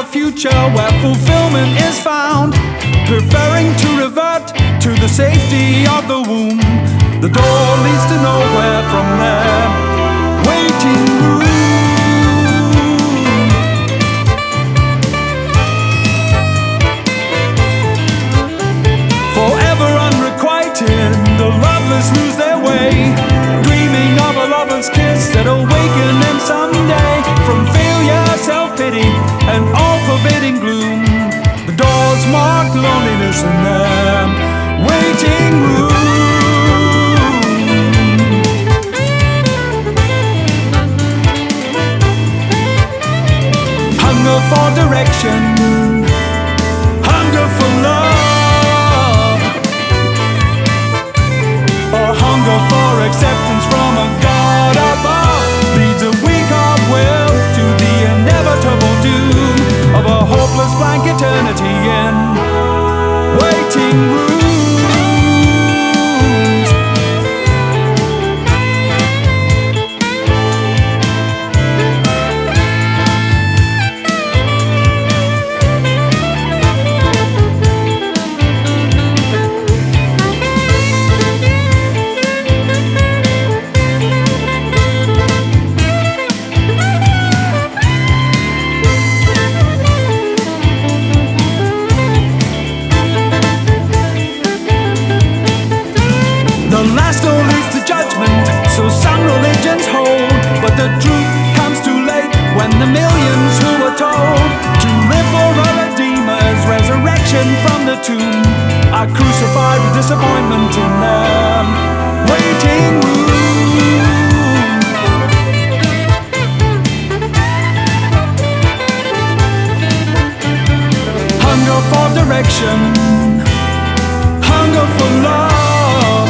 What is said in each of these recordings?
future where fulfillment is found, preferring to revert to the safety of the womb. The door leads to nowhere from there. Waiting room. Forever unrequited, the loveless lose their way, dreaming of a lover's kiss that'll awaken them someday from failure, self-pity, and all-pervading gloom. The doors mark loneliness in them waiting room. Hunger for direction, hunger for love, or hunger for acceptance from a God above, leads a weak of will to the inevitable doom of a hopeless blank eternity in waiting rooms. The last door leads to judgment, so some religions hold, but the truth comes too late when the millions who are told to live for a redeemer's resurrection from the tomb are crucified with disappointment in them waiting room. Hunger for direction, hunger for love,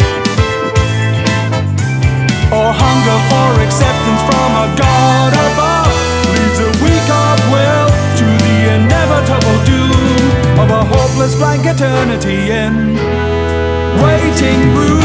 or hunger for acceptance from a God above, leads a weak of will to the inevitable doom of a hopeless blank eternity in waiting room.